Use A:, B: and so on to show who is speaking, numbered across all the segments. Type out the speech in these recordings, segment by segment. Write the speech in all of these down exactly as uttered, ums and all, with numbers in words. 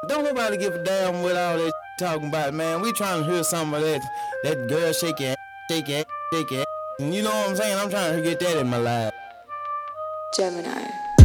A: Don't nobody give a damn what all that talking about, man. We trying to hear some of that, that girl shake your ass, shake your ass, shake your ass. And you know what I'm saying? I'm trying to get that in my life.
B: Gemini.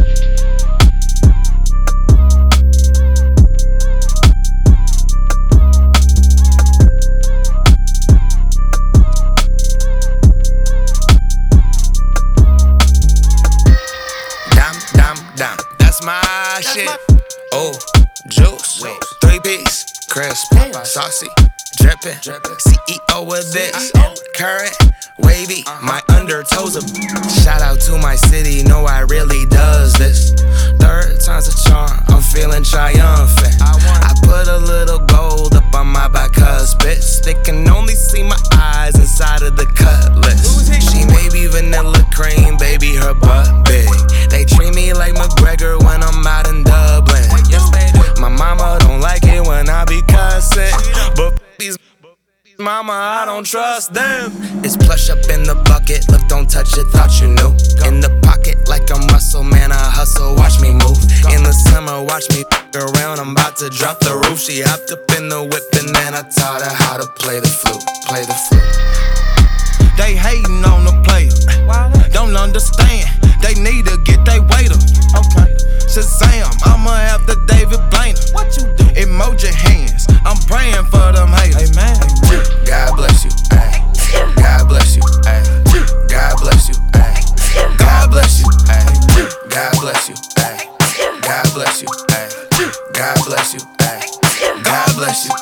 C: Dam, that's my that's shit. My oh, juice, Wait. three piece, crisp, saucy, drippin', C E O of this, current, wavy, my undertoes are. Shout out to my city, know I really does this. Third time's a charm, I'm feeling triumphant. I put a little gold up on my bicuspid. They can only see my eyes inside of the cutlass. She may be vanilla cream, baby, her butt big. They treat me like McGregor when I'm out in Dublin. My mama don't like it when I be cussing, but these mama, I don't trust them. It's plush up in the bucket, look, don't touch it, thought you knew. In the pocket like I'm Russell, man, I hustle, watch me move. In the summer, watch me around, I'm about to drop the roof. She hopped up in the whip and then I taught her how to play the flute, play the flute.
A: They hating on the player, don't understand. They need to get they weight up. Okay. Shazam, I'ma have the David Blaine. What you do? Emoji hands, I'm praying for them haters. Amen.
C: God bless you, ay. God bless you, ay. God bless you, ay. God bless you, ay. God bless you, ay. God bless you, ay. God bless you, ay. God bless you,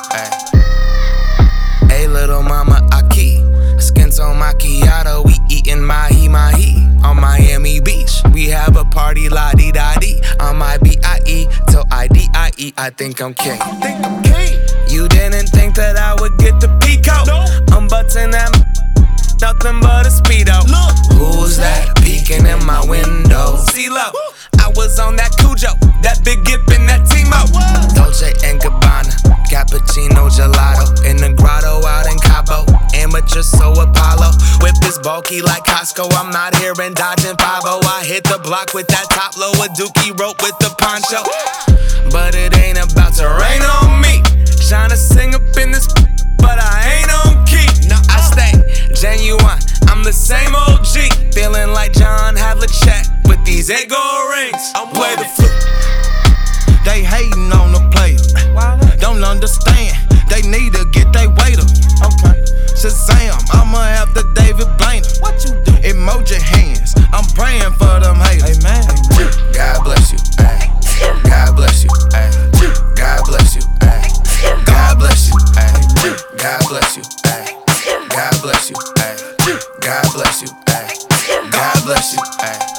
C: ay. Hey, little mama, Aki. Skin tone macchiato, we eatin' mahi mahi on Miami Beach. We have a party la-di-da-di on my B I E till I D I E. I think I'm king. Think I'm king. You didn't think that I would get the peacoat? No. I'm button that nothing but a speedo. Look. Who's that peeking in my window? C-Lo. I was on that Cujo, that big gip in that Timo. Dolce and Gabbana, cappuccino gelato in the grotto out in Cabo. Amateur so Apollo, whip is bulky like Costco. I'm not here and dodging five oh. I hit the block with that top low, a dookie rope with the poncho. But it ain't about to rain on me. Tryna sing up in this, but I ain't on key. I stay genuine, I'm the same O G. Feeling like John Havlicek with these ego rings. I'm play the flute.
A: They hating on the player, don't understand. They need to get they weight up. Okay. Shazam, I'ma have the David Blaine. What you do? Emoji hands, I'm praying for them haters. Amen.
C: God bless you, ay. God bless you, ay. God bless you, ay. God bless you, ay. God bless you, ay. God bless you, ay. God bless you, ay. God bless you, ay.